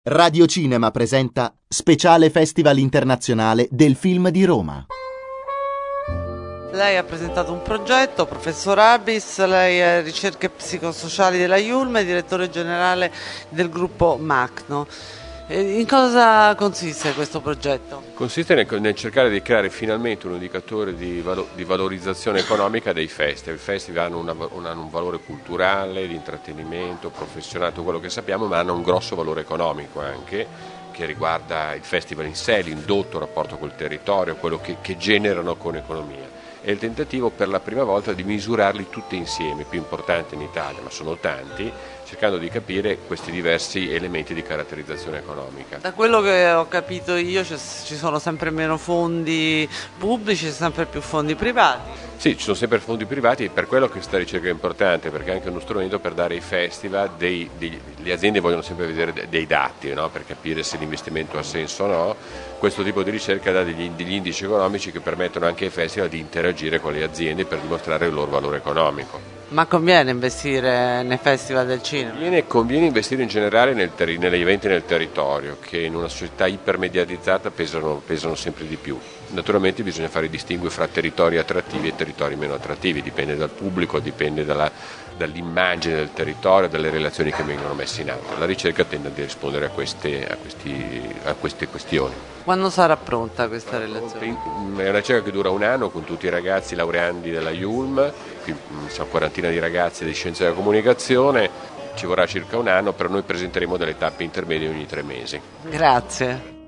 Radio Cinema presenta Speciale Festival Internazionale del Film di Roma. Lei ha presentato un progetto, professor Abis, lei è ricerche psicosociali della IULM e direttore generale del gruppo MACNO. In cosa consiste questo progetto? Consiste nel cercare di creare finalmente un indicatore di valorizzazione economica dei festival. I festival hanno un valore culturale, di intrattenimento, professionale, quello che sappiamo, ma hanno un grosso valore economico anche, che riguarda il festival in sé, l'indotto, il rapporto col territorio, quello che generano con economia. È il tentativo per la prima volta di misurarli tutti insieme, più importanti in Italia, ma sono tanti, cercando di capire questi diversi elementi di caratterizzazione economica. Da quello che ho capito io ci sono sempre meno fondi pubblici e sempre più fondi privati. Sì, ci sono sempre fondi privati e per quello che questa ricerca è importante, perché è anche uno strumento per dare ai festival, le aziende vogliono sempre vedere dei dati, no? Per capire se l'investimento ha senso o no. Questo tipo di ricerca dà degli indici economici che permettono anche ai festival di interagire con le aziende per dimostrare il loro valore economico. Ma conviene investire nei festival del cinema? Conviene investire in generale negli eventi nel territorio, che in una società ipermediatizzata pesano sempre di più. Naturalmente bisogna fare i distinguo fra territori attrattivi e territori meno attrattivi, dipende dal pubblico, dipende dall'immagine del territorio, dalle relazioni che vengono messe in atto. La ricerca tende a rispondere a queste questioni. Quando sarà pronta questa relazione? È una ricerca che dura un anno con tutti i ragazzi laureandi della IULM, qui una quarantina di ragazzi di scienze della comunicazione, ci vorrà circa un anno, però noi presenteremo delle tappe intermedie ogni 3 mesi. Grazie.